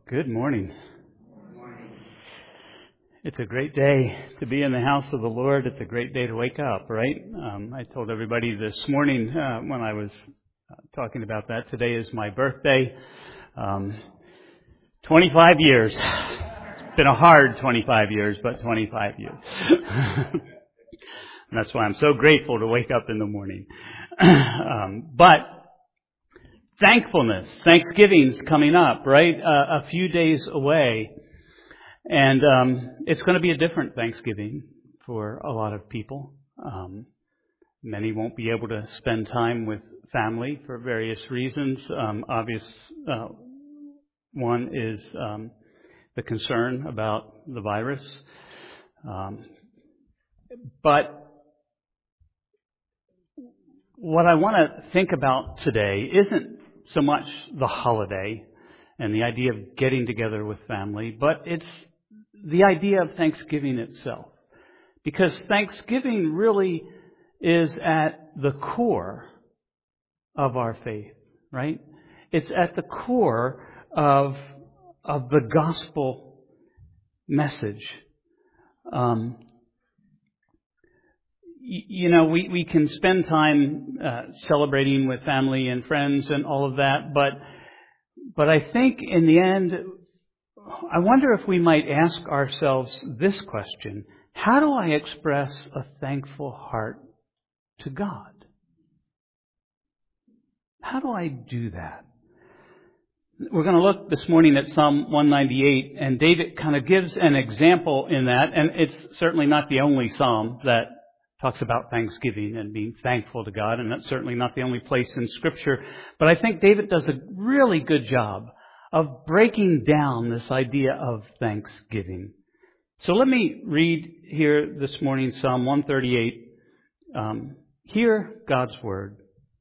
Good morning. It's a great day to be in the house of the Lord. It's a great day to wake up, right? I told everybody this morning when I was talking about that, today is my birthday. 25 years. It's been a hard 25 years, but 25 years. And that's why I'm so grateful to wake up in the morning. But thankfulness, Thanksgiving's coming up, right? A few days away. And it's going to be a different Thanksgiving for a lot of people. Many won't be able to spend time with family for various reasons. Obvious one is the concern about the virus. But what I want to think about today isn't so much the holiday and the idea of getting together with family, but it's the idea of Thanksgiving itself. Because Thanksgiving really is at the core of our faith, right? It's at the core of the gospel message. We can spend time celebrating with family and friends and all of that, but I think in the end, I wonder if we might ask ourselves this question: how do I express a thankful heart to God? How do I do that? We're going to look this morning at Psalm 198, and David kind of gives an example in that, and it's certainly not the only psalm that talks about thanksgiving and being thankful to God, and that's certainly not the only place in Scripture. But I think David does a really good job of breaking down this idea of thanksgiving. So let me read here this morning Psalm 138. Hear God's word.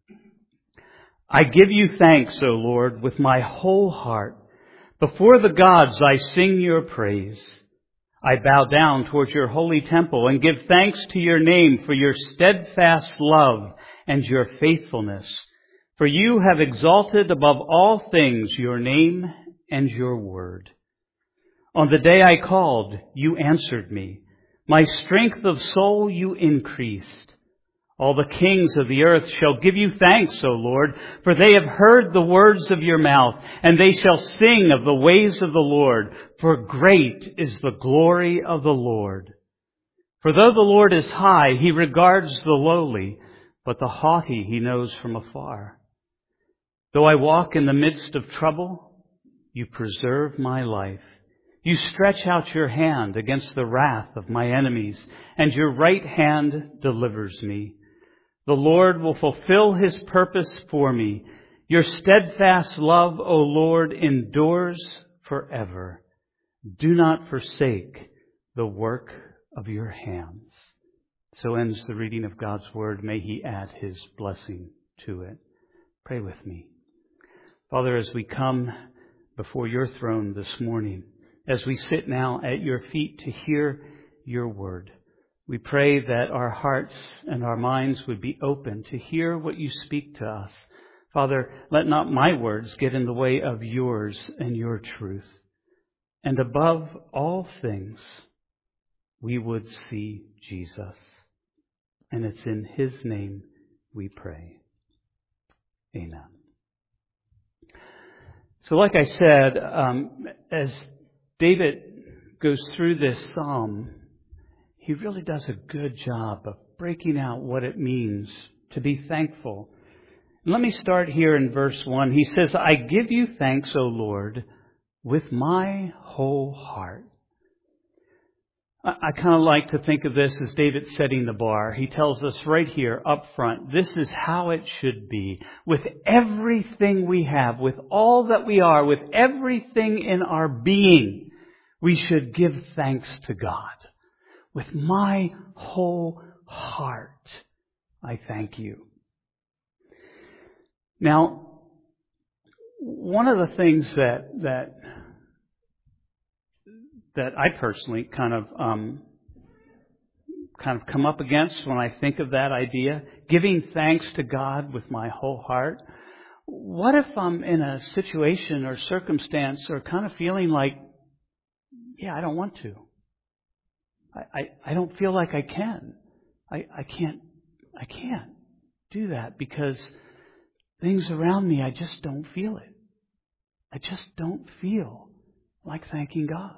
I give you thanks, O Lord, with my whole heart. Before the gods I sing your praise. I bow down towards your holy temple and give thanks to your name for your steadfast love and your faithfulness. For you have exalted above all things your name and your word. On the day I called, you answered me. My strength of soul you increased. All the kings of the earth shall give you thanks, O Lord, for they have heard the words of your mouth, and they shall sing of the ways of the Lord, for great is the glory of the Lord. For though the Lord is high, he regards the lowly, but the haughty he knows from afar. Though I walk in the midst of trouble, you preserve my life. You stretch out your hand against the wrath of my enemies, and your right hand delivers me. The Lord will fulfill his purpose for me. Your steadfast love, O Lord, endures forever. Do not forsake the work of your hands. So ends the reading of God's word. May he add his blessing to it. Pray with me. Father, as we come before your throne this morning, as we sit now at your feet to hear your word, we pray that our hearts and our minds would be open to hear what you speak to us. Father, let not my words get in the way of yours and your truth. And above all things, we would see Jesus. And it's in his name we pray. Amen. So like I said, as David goes through this psalm, he really does a good job of breaking out what it means to be thankful. Let me start here in verse 1. He says, I give you thanks, O Lord, with my whole heart. I kind of like to think of this as David setting the bar. He tells us right here up front, this is how it should be. With everything we have, with all that we are, with everything in our being, we should give thanks to God. With my whole heart, I thank you. Now, one of the things that I personally kind of come up against when I think of that idea, giving thanks to God with my whole heart. What if I'm in a situation or circumstance or kind of feeling like, I don't want to. I don't feel like I can. I can't do that because things around me, I just don't feel it. I just don't feel like thanking God.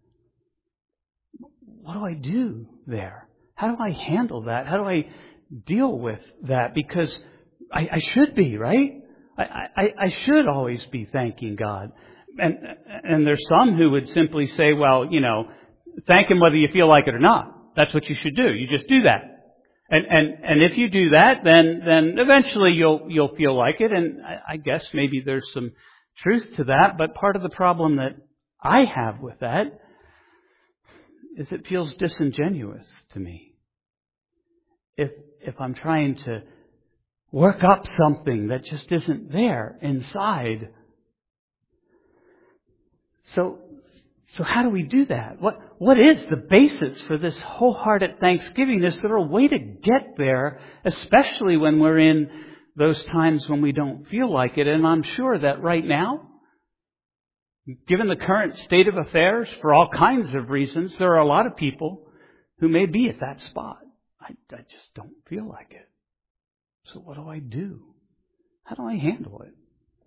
What do I do there? How do I handle that? How do I deal with that? Because I should be, right? I should always be thanking God. And there's some who would simply say, well, thank Him whether you feel like it or not. That's what you should do. You just do that. And if you do that, then eventually you'll feel like it. And I guess maybe there's some truth to that. But part of the problem that I have with that is it feels disingenuous to me. If I'm trying to work up something that just isn't there inside. So how do we do that? What is the basis for this wholehearted thanksgiving? Is there a way to get there, especially when we're in those times when we don't feel like it? And I'm sure that right now, given the current state of affairs, for all kinds of reasons, there are a lot of people who may be at that spot. I just don't feel like it. So what do I do? How do I handle it?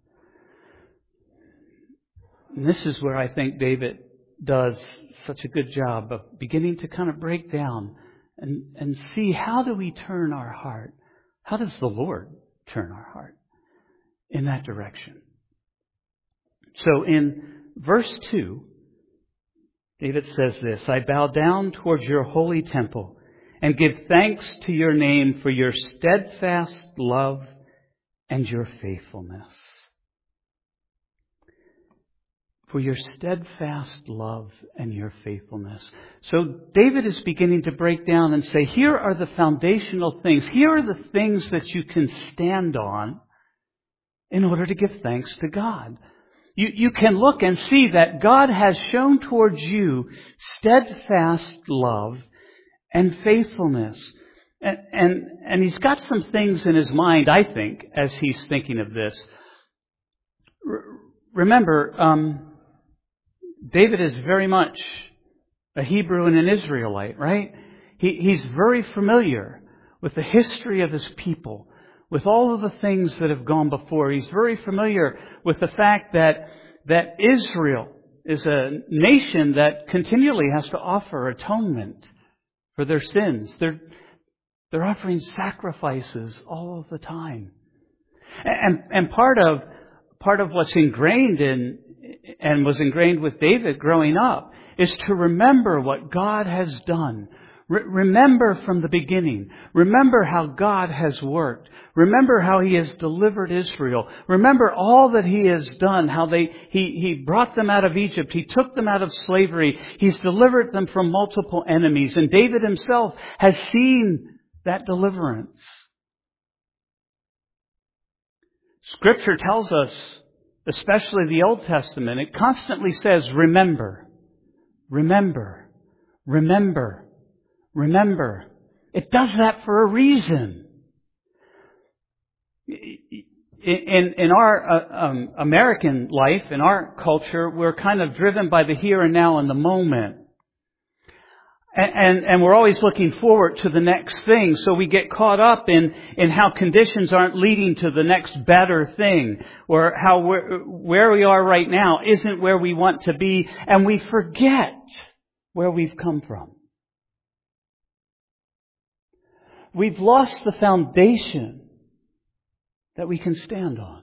And this is where I think David does such a good job of beginning to kind of break down and see, how do we turn our heart? How does the Lord turn our heart in that direction? So in verse 2, David says this, I bow down towards your holy temple and give thanks to your name for your steadfast love and your faithfulness. For your steadfast love and your faithfulness. So David is beginning to break down and say, here are the foundational things. Here are the things that you can stand on in order to give thanks to God. You can look and see that God has shown towards you steadfast love and faithfulness. And He's got some things in His mind, I think, as He's thinking of this. Remember, David is very much a Hebrew and an Israelite, right? He's very familiar with the history of his people, with all of the things that have gone before. He's very familiar with the fact that Israel is a nation that continually has to offer atonement for their sins. They're offering sacrifices all of the time. And part of what's ingrained in and was ingrained with David growing up is to remember what God has done. Remember from the beginning. Remember how God has worked. Remember how He has delivered Israel. Remember all that He has done, how He brought them out of Egypt. He took them out of slavery. He's delivered them from multiple enemies. And David himself has seen that deliverance. Scripture tells us, especially the Old Testament, it constantly says, remember, remember, remember, remember. It does that for a reason. In our American life, in our culture, we're kind of driven by the here and now and the moment. And we're always looking forward to the next thing, so we get caught up in how conditions aren't leading to the next better thing, or how where we are right now isn't where we want to be, and we forget where we've come from. We've lost the foundation that we can stand on.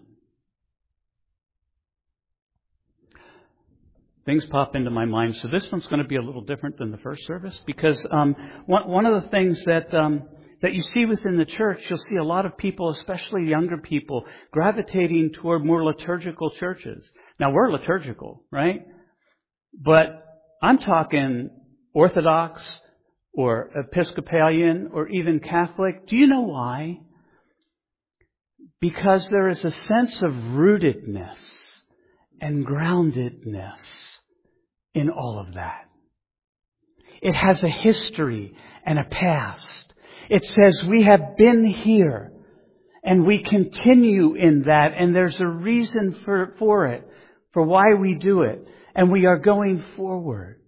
Things pop into my mind. So this one's going to be a little different than the first service, because one of the things that you see within the church, you'll see a lot of people, especially younger people, gravitating toward more liturgical churches. Now, we're liturgical, right? But I'm talking Orthodox or Episcopalian or even Catholic. Do you know why? Because there is a sense of rootedness and groundedness in all of that. It has a history and a past. It says we have been here And we continue in that, and there's a reason for it, for why we do it. And we are going forward.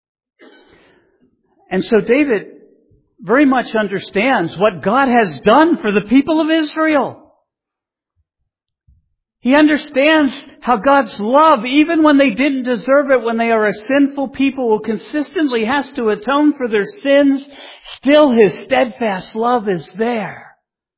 And so David very much understands what God has done for the people of Israel. He understands how God's love, even when they didn't deserve it, when they are a sinful people who consistently has to atone for their sins, still His steadfast love is there.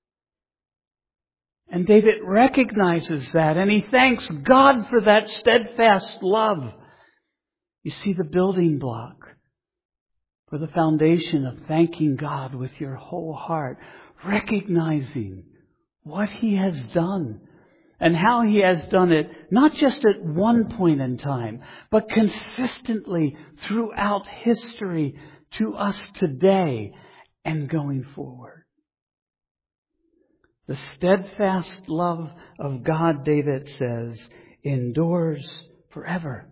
And David recognizes that, and he thanks God for that steadfast love. You see the building block for the foundation of thanking God with your whole heart, recognizing what He has done. And how He has done it, not just at one point in time, but consistently throughout history to us today and going forward. The steadfast love of God, David says, endures forever.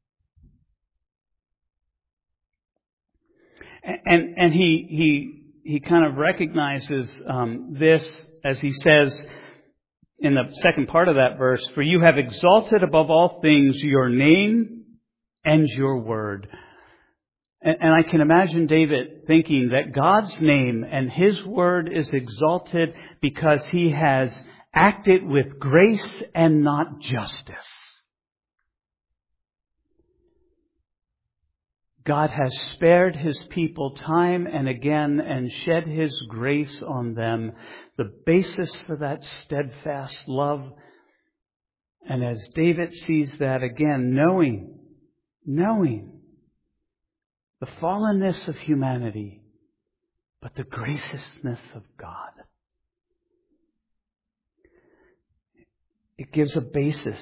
And he kind of recognizes this as he says, in the second part of that verse, for you have exalted above all things your name and your word. And I can imagine David thinking that God's name and His word is exalted because He has acted with grace and not justice. God has spared His people time and again and shed His grace on them. The basis for that steadfast love. And as David sees that again, knowing the fallenness of humanity, but the graciousness of God. It gives a basis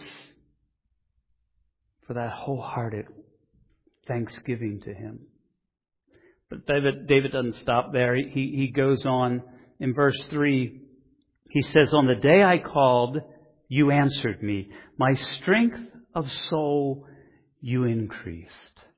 for that wholehearted thanksgiving to Him. But David doesn't stop there. He goes on in verse 3. He says, on the day I called, you answered me. My strength of soul you increased.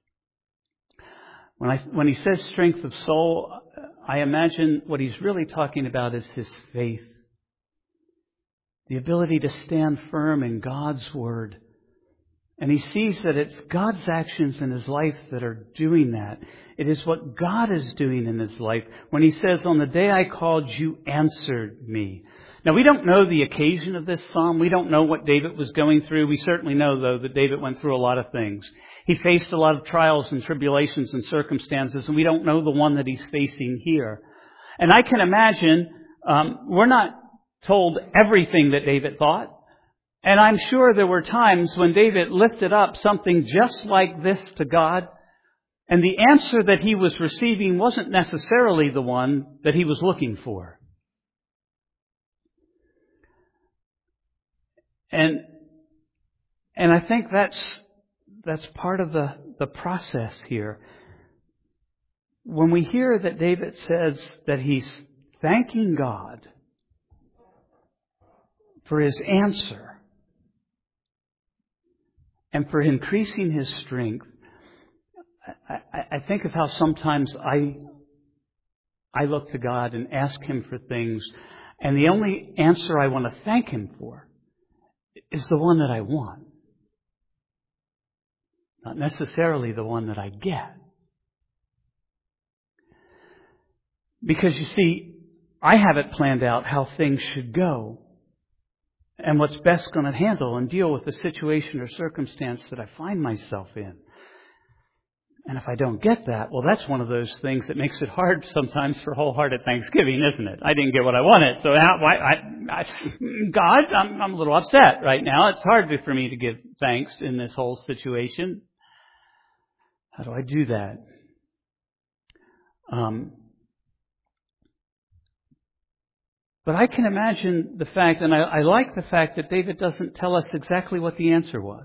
When he says strength of soul, I imagine what he's really talking about is his faith. The ability to stand firm in God's Word. And he sees that it's God's actions in his life that are doing that. It is what God is doing in his life. When he says, on the day I called, you answered me. Now, we don't know the occasion of this psalm. We don't know what David was going through. We certainly know, though, that David went through a lot of things. He faced a lot of trials and tribulations and circumstances, and we don't know the one that he's facing here. And I can imagine, we're not told everything that David thought. And I'm sure there were times when David lifted up something just like this to God, and the answer that he was receiving wasn't necessarily the one that he was looking for. And I think that's part of the process here. When we hear that David says that he's thanking God for His answer and for increasing his strength, I think of how sometimes I look to God and ask Him for things, and the only answer I want to thank Him for is the one that I want. Not necessarily the one that I get. Because you see, I have it planned out how things should go and what's best going to handle and deal with the situation or circumstance that I find myself in. And if I don't get that, well, that's one of those things that makes it hard sometimes for wholehearted thanksgiving, isn't it? I didn't get what I wanted. So God, I'm a little upset right now. It's hard for me to give thanks in this whole situation. How do I do that? But I can imagine the fact, and I like the fact that David doesn't tell us exactly what the answer was.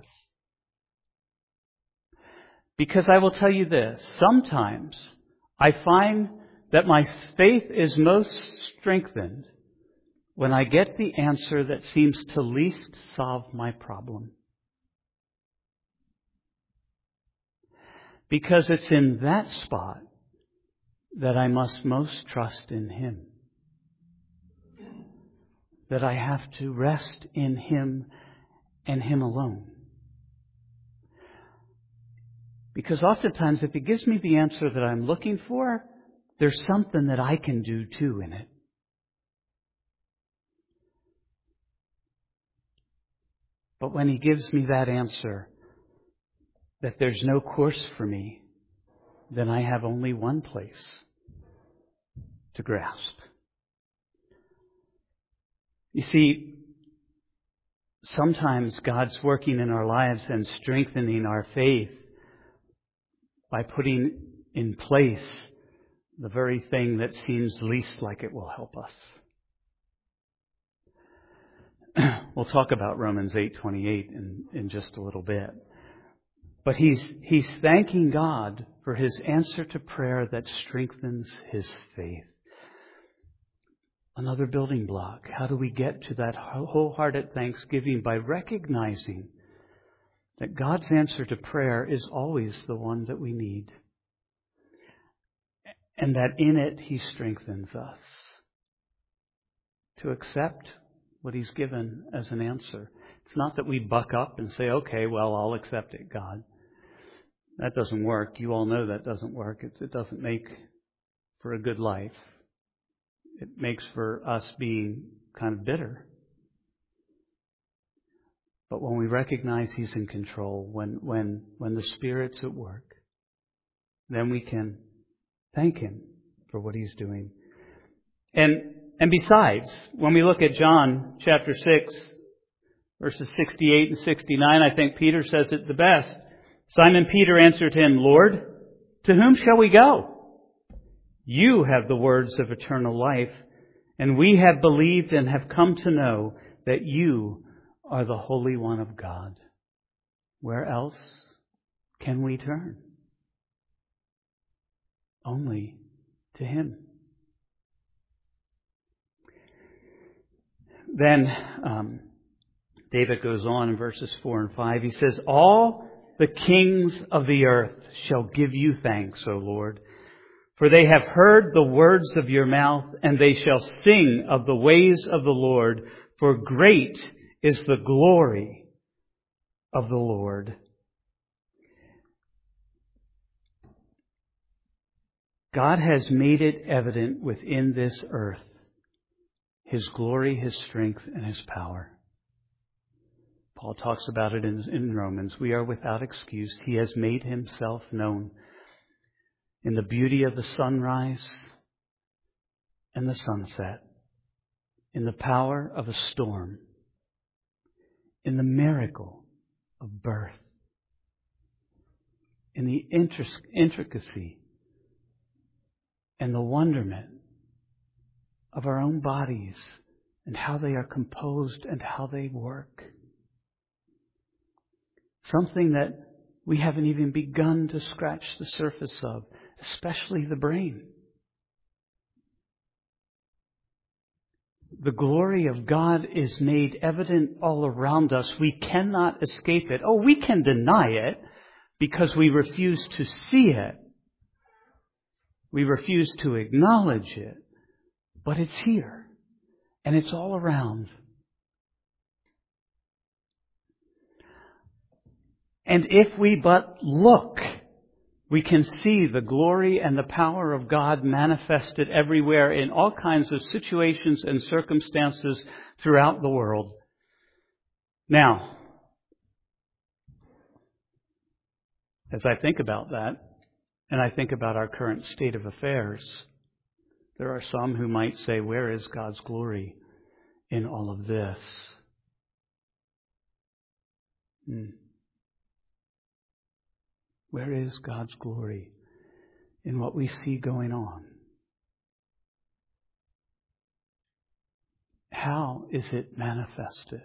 Because I will tell you this, sometimes I find that my faith is most strengthened when I get the answer that seems to least solve my problem. Because it's in that spot that I must most trust in Him. that I have to rest in Him and Him alone. Because oftentimes if He gives me the answer that I'm looking for, there's something that I can do too in it. But when He gives me that answer, that there's no course for me, then I have only one place to grasp. You see, sometimes God's working in our lives and strengthening our faith by putting in place the very thing that seems least like it will help us. We'll talk about Romans 8:28 in just a little bit. But he's thanking God for His answer to prayer that strengthens his faith. Another building block. How do we get to that wholehearted thanksgiving? By recognizing that God's answer to prayer is always the one that we need. And that in it He strengthens us to accept what He's given as an answer. It's not that we buck up and say, okay, well, I'll accept it, God. That doesn't work. You all know that doesn't work. It doesn't make for a good life. It makes for us being kind of bitter. But when we recognize He's in control, when the Spirit's at work, then we can thank Him for what He's doing. And besides, when we look at John chapter 6, verses 68 and 69, I think Peter says it the best. Simon Peter answered Him, Lord, to whom shall we go? You have the words of eternal life, and we have believed and have come to know that You are the Holy One of God. Where else can we turn? Only to Him. Then David goes on in verses 4 and 5. He says, all the kings of the earth shall give You thanks, O Lord, for they have heard the words of Your mouth, and they shall sing of the ways of the Lord, for great is the glory of the Lord. God has made it evident within this earth His glory, His strength, and His power. Paul talks about it in Romans. We are without excuse. He has made Himself known in the beauty of the sunrise and the sunset, in the power of a storm, in the miracle of birth, in the intricacy and the wonderment of our own bodies and how they are composed and how they work. Something that we haven't even begun to scratch the surface of, especially the brain. The glory of God is made evident all around us. We cannot escape it. Oh, we can deny it because we refuse to see it. We refuse to acknowledge it. But it's here. And it's all around. And if we but look, we can see the glory and the power of God manifested everywhere in all kinds of situations and circumstances throughout the world. Now, as I think about that, and I think about our current state of affairs, there are some who might say, where is God's glory in all of this? Where is God's glory in what we see going on? How is it manifested?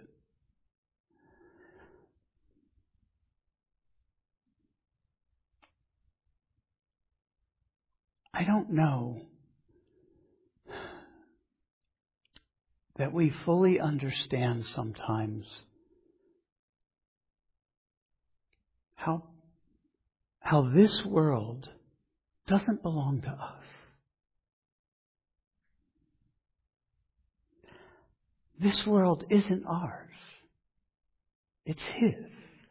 I don't know that we fully understand sometimes how this world doesn't belong to us. This world isn't ours. It's His.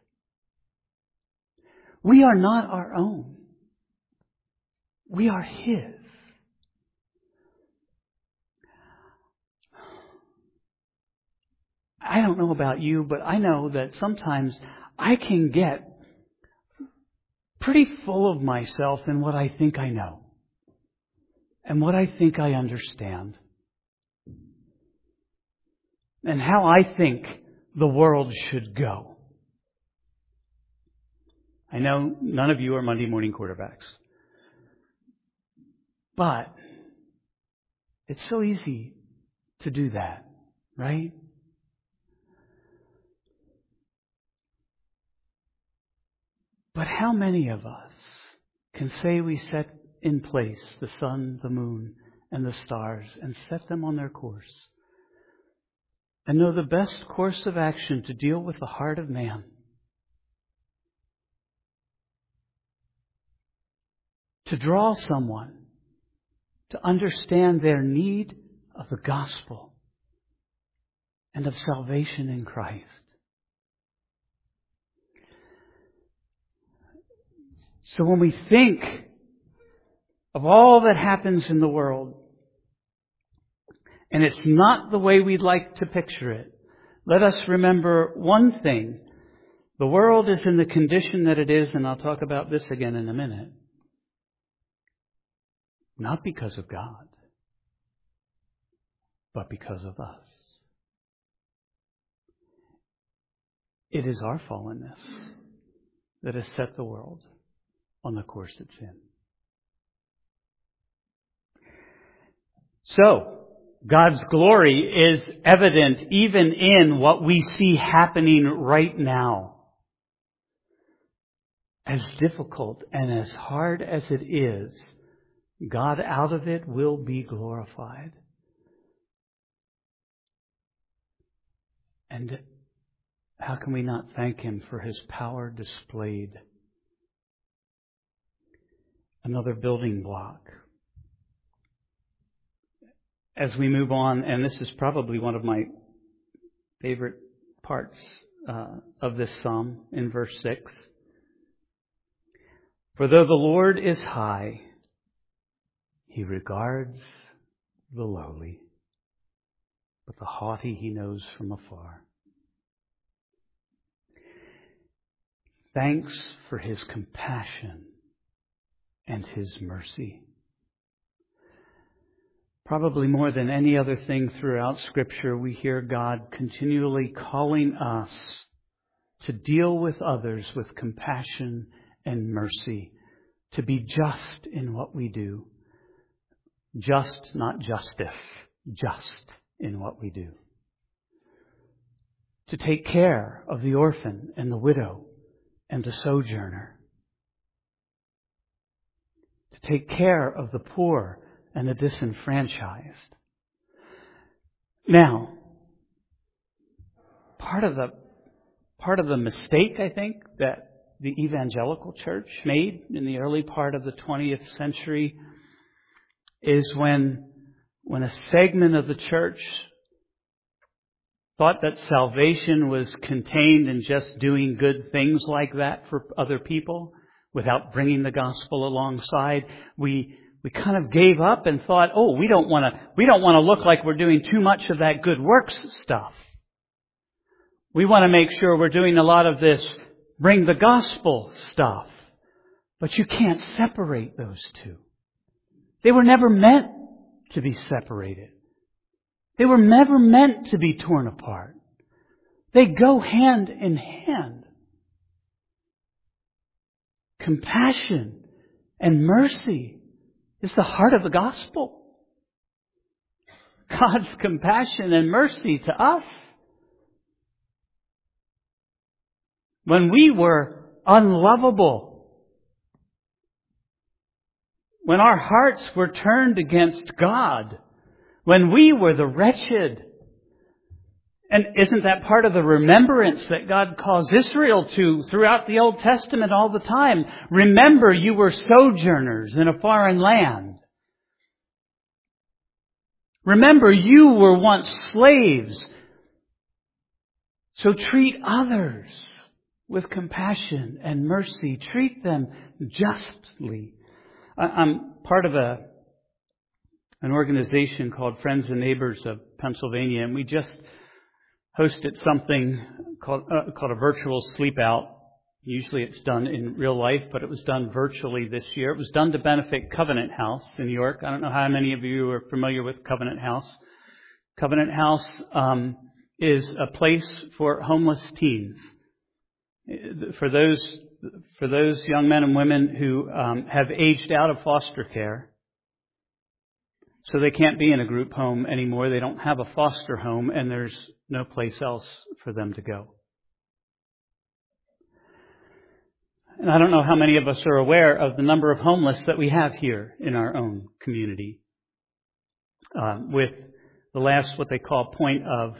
We are not our own. We are His. I don't know about you, but I know that sometimes I can get pretty full of myself in what I think I know and what I think I understand and how I think the world should go. I know none of you are Monday morning quarterbacks, but it's so easy to do that, right? But how many of us can say we set in place the sun, the moon, and the stars and set them on their course and know the best course of action to deal with the heart of man? To draw someone to understand their need of the gospel and of salvation in Christ. So when we think of all that happens in the world, and it's not the way we'd like to picture it, let us remember one thing. The world is in the condition that it is, and I'll talk about this again in a minute. Not because of God, but because of us. It is our fallenness that has set the world on the course it's in. So, God's glory is evident even in what we see happening right now. As difficult and as hard as it is, God out of it will be glorified. And how can we not thank Him for His power displayed? Another building block. As we move on, and this is probably one of my favorite parts of this psalm in verse 6. For though the Lord is high, He regards the lowly, but the haughty He knows from afar. Thanks for His compassion and His mercy. Probably more than any other thing throughout Scripture, we hear God continually calling us to deal with others with compassion and mercy, to be just in what we do. Just, not justice, just in what we do. To take care of the orphan and the widow and the sojourner. To take care of the poor and the disenfranchised. Now, part of the mistake, I think, that the evangelical church made in the early part of the 20th century is when a segment of the church thought that salvation was contained in just doing good things like that for other people without bringing the gospel alongside. We kind of gave up and thought, oh, we don't want to look like we're doing too much of that good works stuff. We want to make sure we're doing a lot of this bring the gospel stuff. But you can't separate those two. They were never meant to be separated. They were never meant to be torn apart. They go hand in hand. Compassion and mercy is the heart of the gospel. God's compassion and mercy to us. When we were unlovable, when our hearts were turned against God, when we were the wretched. And isn't that part of the remembrance that God calls Israel to throughout the Old Testament all the time? Remember, you were sojourners in a foreign land. Remember, you were once slaves, So treat others with compassion and mercy. Treat them justly. I'm part of an organization called Friends and Neighbors of Pennsylvania, and we just hosted something called a virtual sleep out. Usually it's done in real life, but it was done virtually this year. It was done to benefit Covenant House in New York. I don't know how many of you are familiar with Covenant House. Covenant House is a place for homeless teens. For those young men and women who have aged out of foster care, so they can't be in a group home anymore. They don't have a foster home, and there's no place else for them to go. And I don't know how many of us are aware of the number of homeless that we have here in our own community. With the last, what they call point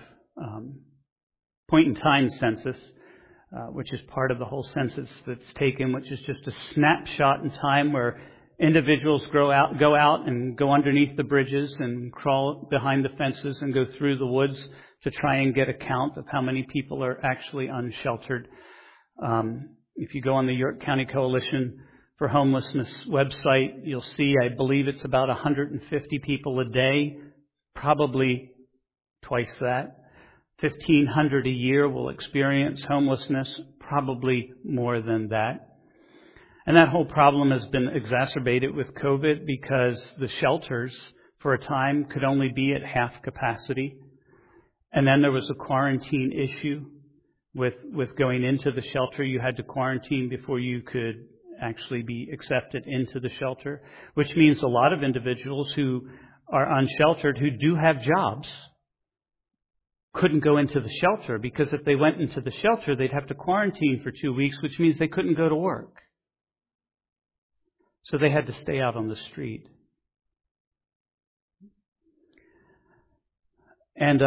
in time census, which is part of the whole census that's taken, which is just a snapshot in time where individuals go out and go underneath the bridges and crawl behind the fences and go through the woods to try and get a count of how many people are actually unsheltered. If you go on the York County Coalition for Homelessness website, you'll see, I believe it's about 150 people a day, probably twice that. 1,500 a year will experience homelessness, probably more than that. And that whole problem has been exacerbated with COVID because the shelters, for a time, could only be at half capacity. And then there was a quarantine issue. With going into the shelter, you had to quarantine before you could actually be accepted into the shelter, which means a lot of individuals who are unsheltered, who do have jobs, couldn't go into the shelter because if they went into the shelter, they'd have to quarantine for 2 weeks, which means they couldn't go to work. So they had to stay out on the street. And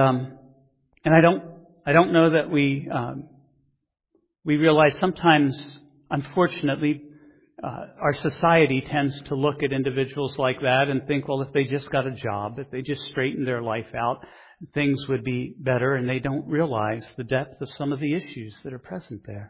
I don't know that we realize sometimes, unfortunately, our society tends to look at individuals like that and think, well, if they just got a job, if they just straightened their life out, things would be better, and they don't realize the depth of some of the issues that are present there.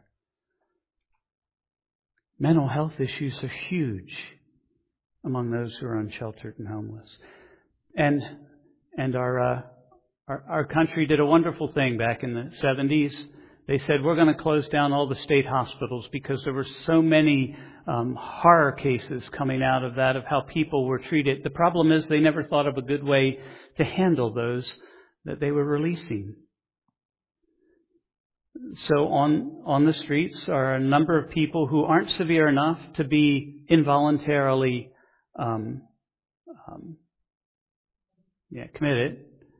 Mental health issues are huge among those who are unsheltered and homeless. And our country did a wonderful thing back in the 70s. They said, we're going to close down all the state hospitals because there were so many horror cases coming out of that, of how people were treated. The problem is they never thought of a good way to handle those that they were releasing. So on the streets are a number of people who aren't severe enough to be involuntarily committed.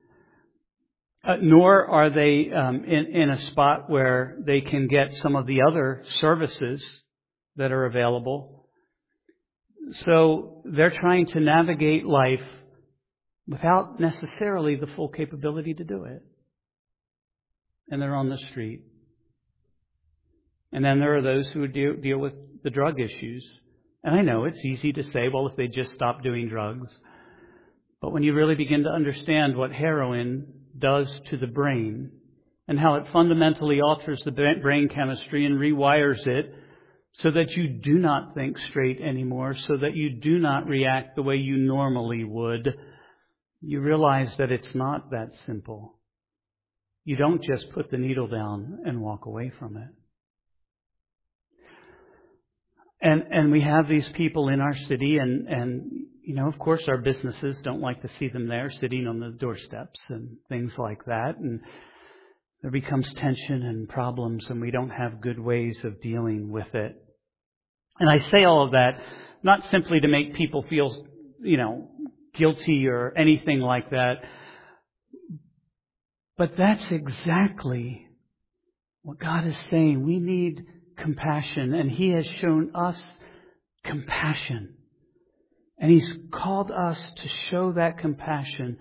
Nor are they in a spot where they can get some of the other services that are available. So they're trying to navigate life without necessarily the full capability to do it. And they're on the street. And then there are those who deal with the drug issues. And I know it's easy to say, well, if they just stop doing drugs. But when you really begin to understand what heroin does to the brain and how it fundamentally alters the brain chemistry and rewires it so that you do not think straight anymore, so that you do not react the way you normally would, you realize that it's not that simple. You don't just put the needle down and walk away from it. And we have these people in our city, and you know, of course, our businesses don't like to see them there sitting on the doorsteps and things like that. And there becomes tension and problems, and we don't have good ways of dealing with it. And I say all of that not simply to make people feel, guilty or anything like that. But that's exactly what God is saying. We need compassion, and He has shown us compassion. And He's called us to show that compassion.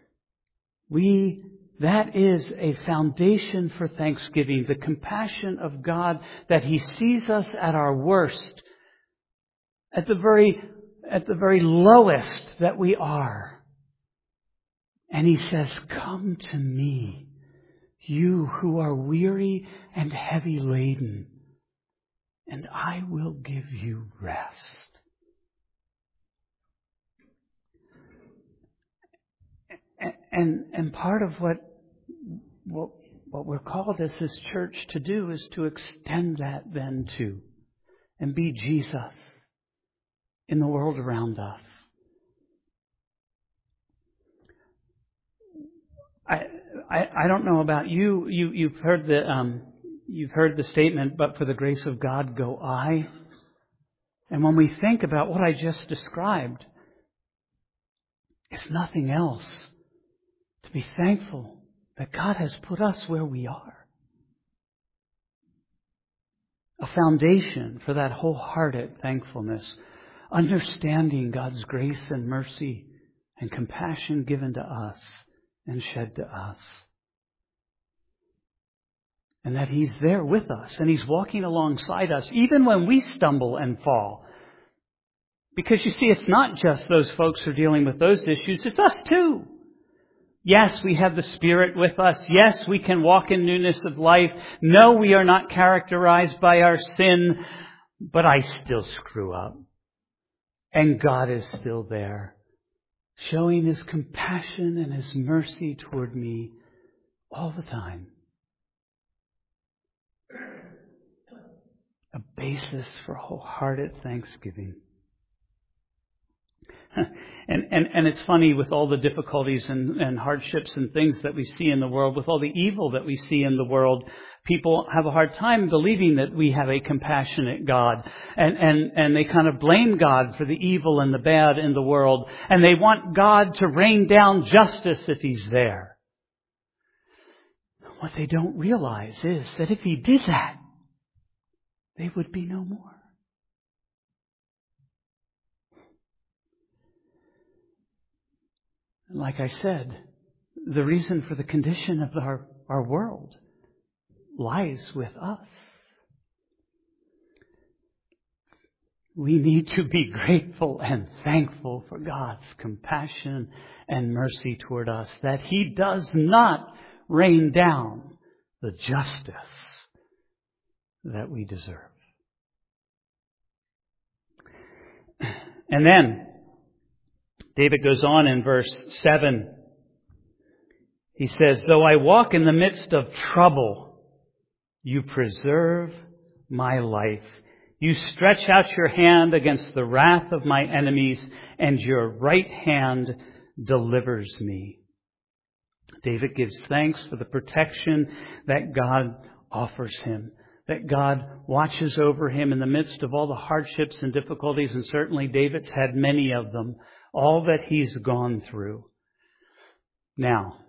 That is a foundation for thanksgiving, the compassion of God, that He sees us at our worst, at the very lowest that we are. And He says, come to me, you who are weary and heavy laden, and I will give you rest. And part of what we're called as this church to do is to extend that then too, and be Jesus in the world around us. I don't know about you. You've heard the statement, but for the grace of God go I. And when we think about what I just described, it's nothing else to be thankful that God has put us where we are. A foundation for that wholehearted thankfulness, understanding God's grace and mercy and compassion given to us and shed to us. And that He's there with us and He's walking alongside us even when we stumble and fall. Because you see, it's not just those folks who are dealing with those issues, it's us too. Yes, we have the Spirit with us. Yes, we can walk in newness of life. No, we are not characterized by our sin, but I still screw up. And God is still there, showing His compassion and His mercy toward me all the time. A basis for wholehearted thanksgiving. And it's funny with all the difficulties and hardships and things that we see in the world, with all the evil that we see in the world, people have a hard time believing that we have a compassionate God. And they kind of blame God for the evil and the bad in the world. And they want God to rain down justice if He's there. What they don't realize is that if He did that, they would be no more. Like I said, the reason for the condition of our world lies with us. We need to be grateful and thankful for God's compassion and mercy toward us, that He does not rain down the justice that we deserve. And then David goes on in verse 7. He says, though I walk in the midst of trouble, you preserve my life. You stretch out your hand against the wrath of my enemies, and your right hand delivers me. David gives thanks for the protection that God offers him, that God watches over him in the midst of all the hardships and difficulties, and certainly David's had many of them, all that he's gone through. Now,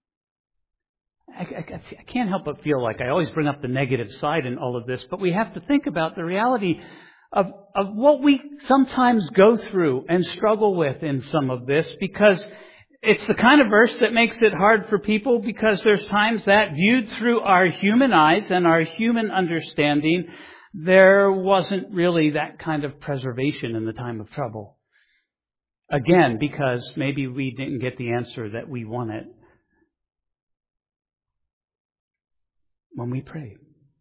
I can't help but feel like I always bring up the negative side in all of this, but we have to think about the reality of what we sometimes go through and struggle with in some of this, because it's the kind of verse that makes it hard for people, because there's times that viewed through our human eyes and our human understanding, there wasn't really that kind of preservation in the time of trouble. Again, because maybe we didn't get the answer that we wanted when we prayed.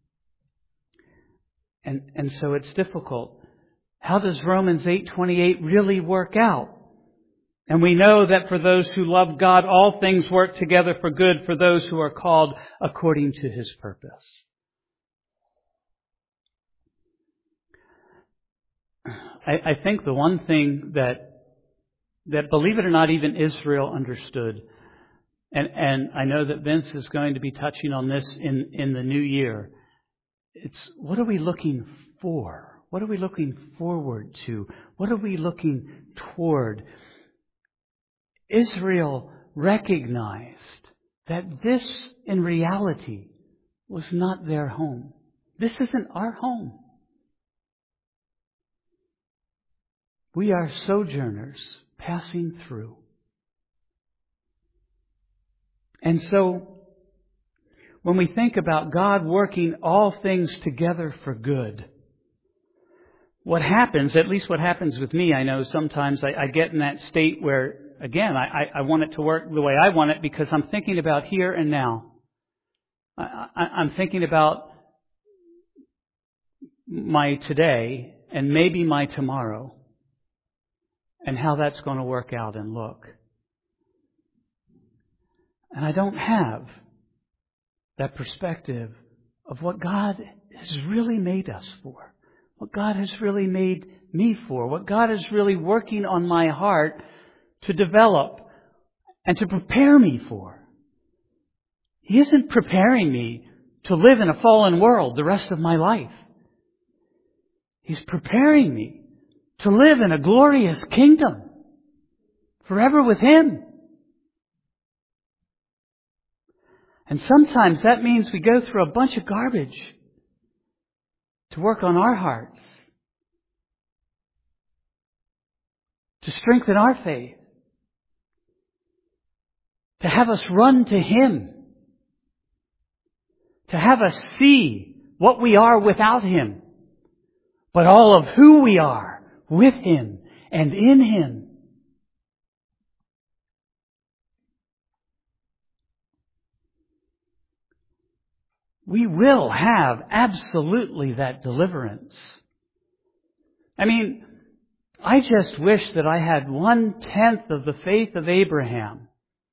And so it's difficult. How does Romans 8:28 really work out? And we know that for those who love God, all things work together for good for those who are called according to His purpose. I think the one thing that believe it or not, even Israel understood, and I know that Vince is going to be touching on this in the new year. It's, what are we looking for? What are we looking forward to? What are we looking toward? Israel recognized that this, in reality, was not their home. This isn't our home. We are sojourners passing through. And so, when we think about God working all things together for good, what happens, at least what happens with me, I know sometimes I get in that state where, again, I want it to work the way I want it because I'm thinking about here and now. I'm thinking about my today and maybe my tomorrow and how that's going to work out and look. And I don't have that perspective of what God has really made us for, what God has really made me for, what God is really working on my heart to develop and to prepare me for. He isn't preparing me to live in a fallen world the rest of my life. He's preparing me to live in a glorious kingdom forever with Him. And sometimes that means we go through a bunch of garbage to work on our hearts, to strengthen our faith, to have us run to Him, to have us see what we are without Him, but all of who we are with Him and in Him. We will have absolutely that deliverance. I mean, I just wish that I had 1/10 of the faith of Abraham,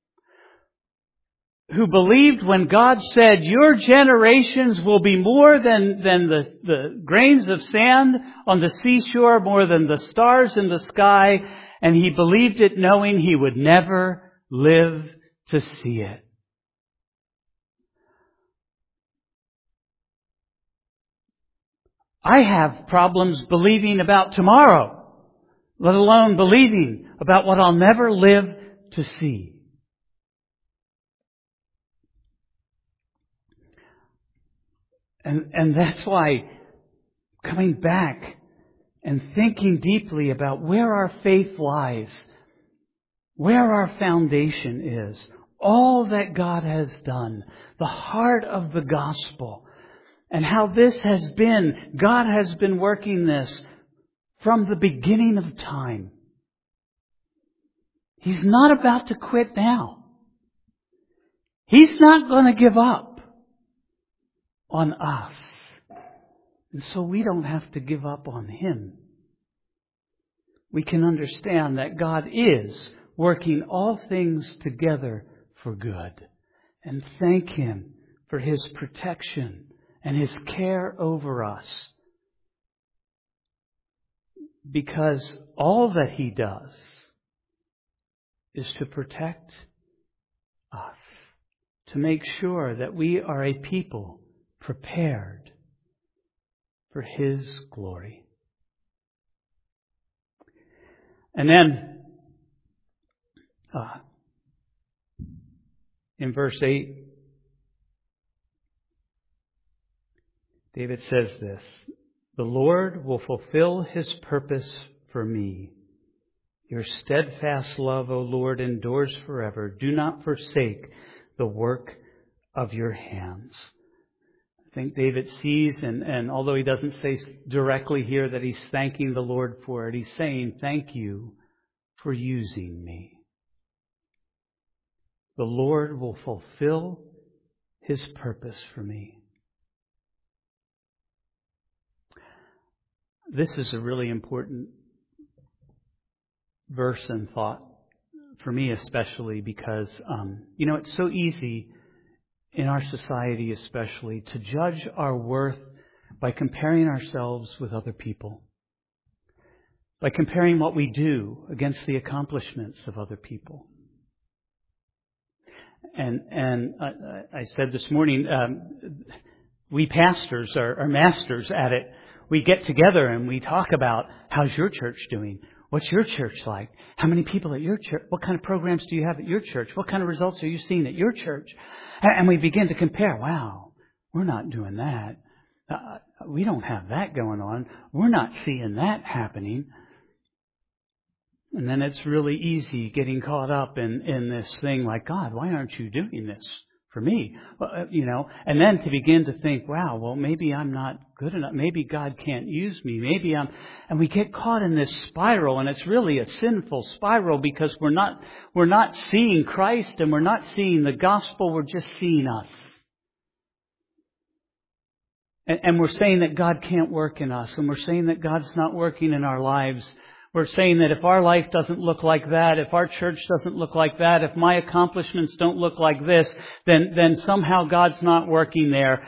who believed when God said, your generations will be more than the grains of sand on the seashore, more than the stars in the sky, and he believed it knowing he would never live to see it. I have problems believing about tomorrow, let alone believing about what I'll never live to see. And that's why coming back and thinking deeply about where our faith lies, where our foundation is, all that God has done, the heart of the gospel, and how this has been, God has been working this from the beginning of time. He's not about to quit now. He's not going to give up on us. And so we don't have to give up on Him. We can understand that God is working all things together for good. And thank Him for His protection and His care over us. Because all that He does is to protect us, to make sure that we are a people prepared for His glory. And then, in verse 8, David says this, the Lord will fulfill His purpose for me. Your steadfast love, O Lord, endures forever. Do not forsake the work of your hands. I think David sees, and although he doesn't say directly here that he's thanking the Lord for it, he's saying, thank you for using me. The Lord will fulfill His purpose for me. This is a really important verse and thought for me especially because, it's so easy in our society especially to judge our worth by comparing ourselves with other people, by comparing what we do against the accomplishments of other people. And I said this morning, we pastors are masters at it. We get together and we talk about, how's your church doing? What's your church like? How many people at your church? What kind of programs do you have at your church? What kind of results are you seeing at your church? And we begin to compare. Wow, we're not doing that. We don't have that going on. We're not seeing that happening. And then it's really easy getting caught up in this thing like, God, why aren't you doing this for me? And then to begin to think, wow, well, maybe I'm not good enough. Maybe God can't use me. And we get caught in this spiral, and it's really a sinful spiral because we're not seeing Christ and we're not seeing the gospel. We're just seeing us. And we're saying that God can't work in us, and we're saying that God's not working in our lives. We're saying that if our life doesn't look like that, if our church doesn't look like that, if my accomplishments don't look like this, then somehow God's not working there.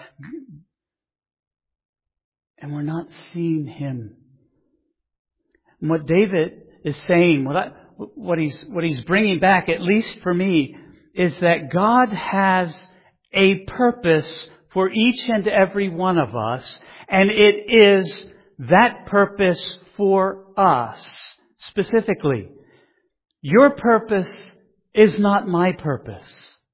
And we're not seeing Him. And what David is saying, what he's bringing back, at least for me, is that God has a purpose for each and every one of us, and it is that purpose for us specifically. Your purpose is not my purpose.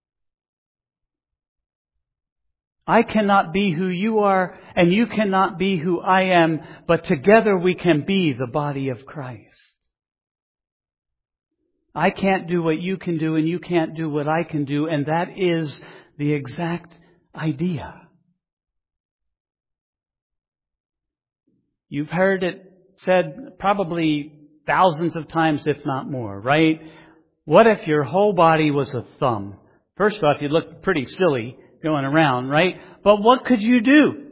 I cannot be who you are, and you cannot be who I am, but together we can be the body of Christ. I can't do what you can do, and you can't do what I can do, and that is the exact idea. You've heard it said probably thousands of times, if not more, right? What if your whole body was a thumb? First off, you'd look pretty silly going around, right? But what could you do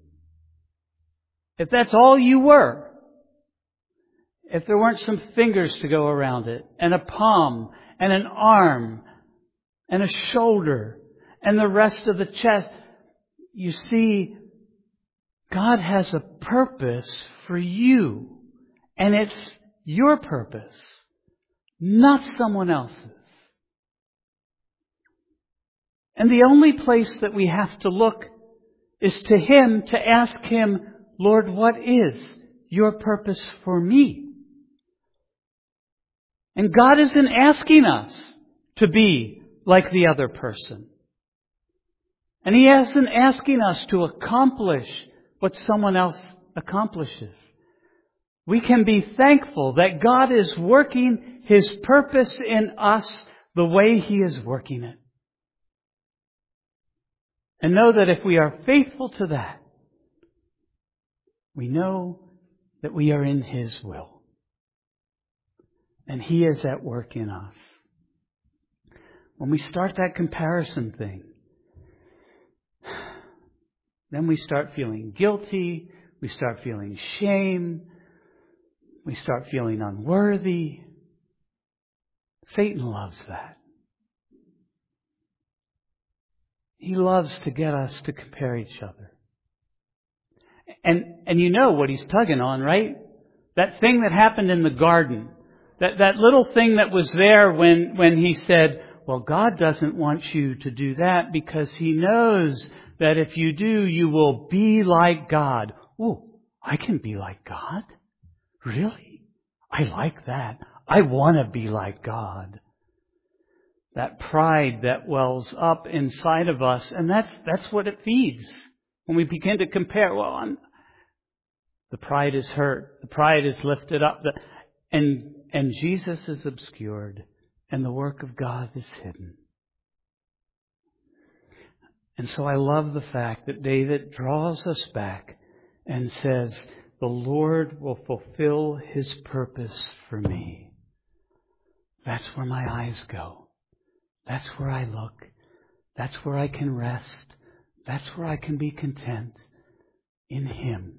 if that's all you were? If there weren't some fingers to go around it, and a palm, and an arm, and a shoulder, and the rest of the chest. You see, God has a purpose for you, and it's your purpose, not someone else's. And the only place that we have to look is to Him, to ask Him, Lord, what is your purpose for me? And God isn't asking us to be like the other person. And He isn't asking us to accomplish what someone else accomplishes. We can be thankful that God is working His purpose in us the way He is working it. And know that if we are faithful to that, we know that we are in His will. And He is at work in us. When we start that comparison thing, then we start feeling guilty, we start feeling shame, we start feeling unworthy. Satan loves that. He loves to get us to compare each other. And you know what he's tugging on, right? That thing that happened in the garden. That little thing that was there when He said, well, God doesn't want you to do that because He knows that if you do, you will be like God. Oh, I can be like God? Really? I like that. I want to be like God. That pride that wells up inside of us, and that's what it feeds. When we begin to compare, the pride is hurt, the pride is lifted up, and Jesus is obscured, and the work of God is hidden. And so I love the fact that David draws us back and says, the Lord will fulfill His purpose for me. That's where my eyes go. That's where I look. That's where I can rest. That's where I can be content in Him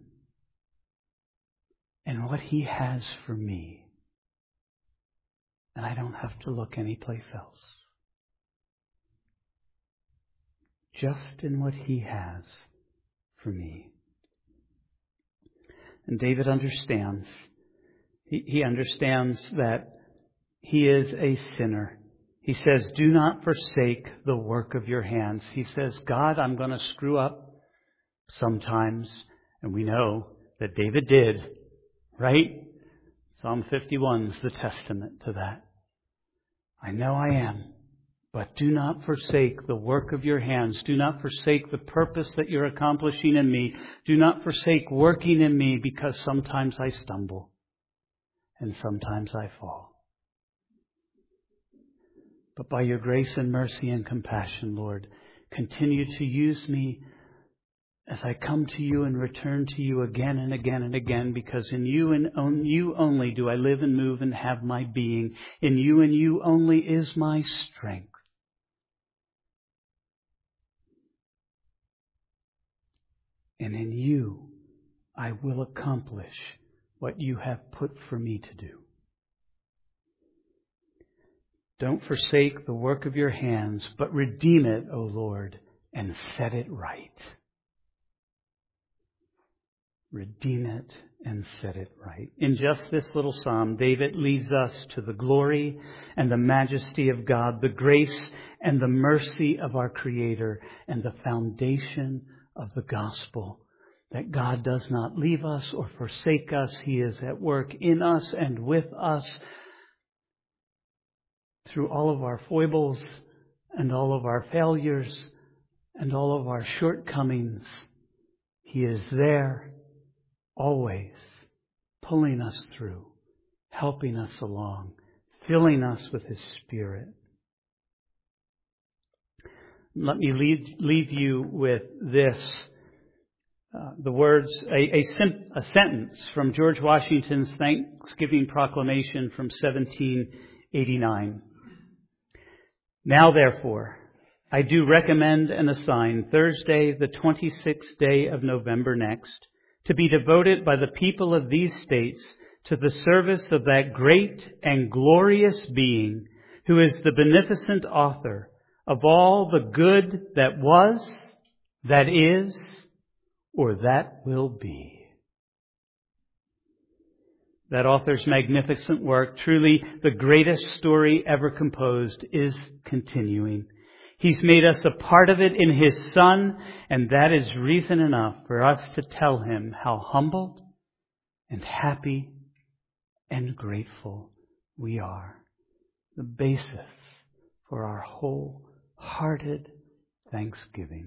and what He has for me. And I don't have to look anyplace else. Just in what He has for me. And David understands. He understands that he is a sinner. He says, do not forsake the work of your hands. He says, God, I'm going to screw up sometimes. And we know that David did, right? Psalm 51 is the testament to that. I know I am. But do not forsake the work of your hands. Do not forsake the purpose that you're accomplishing in me. Do not forsake working in me, because sometimes I stumble and sometimes I fall. But by your grace and mercy and compassion, Lord, continue to use me as I come to you and return to you again and again and again, because in you and you only do I live and move and have my being. In you and you only is my strength. and in you I will accomplish what you have put for me to do. Don't forsake the work of your hands, but redeem it, O Lord, and set it right. Redeem it and set it right. In just this little psalm, David leads us to the glory and the majesty of God, the grace and the mercy of our Creator, and the foundation of the gospel. That God does not leave us or forsake us. He is at work in us and with us through all of our foibles and all of our failures and all of our shortcomings. He is there, always, pulling us through, helping us along, filling us with His Spirit. Let me leave you with this. The words, a sentence from George Washington's Thanksgiving Proclamation from 1789. Now, therefore, I do recommend and assign Thursday, the 26th day of November next, to be devoted by the people of these states to the service of that great and glorious being who is the beneficent author of all the good that was, that is, or that will be. That author's magnificent work, truly the greatest story ever composed, is continuing. He's made us a part of it in His Son, and that is reason enough for us to tell Him how humbled and happy and grateful we are. The basis for our wholehearted thanksgiving.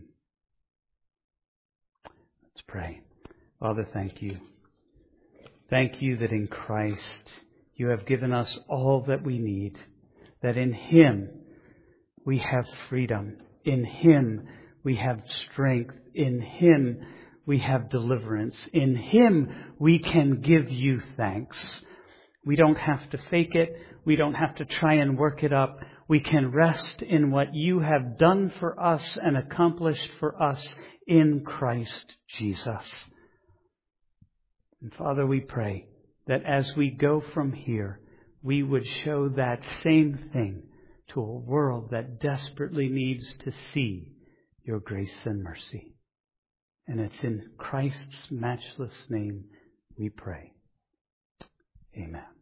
Let's pray. Father, thank you. Thank you that in Christ you have given us all that we need, that in Him we have freedom, in Him we have strength, in Him we have deliverance, in Him we can give you thanks. We don't have to fake it, we don't have to try and work it up. We can rest in what you have done for us and accomplished for us in Christ Jesus. And Father, we pray that as we go from here, we would show that same thing to a world that desperately needs to see your grace and mercy. And it's in Christ's matchless name we pray. Amen.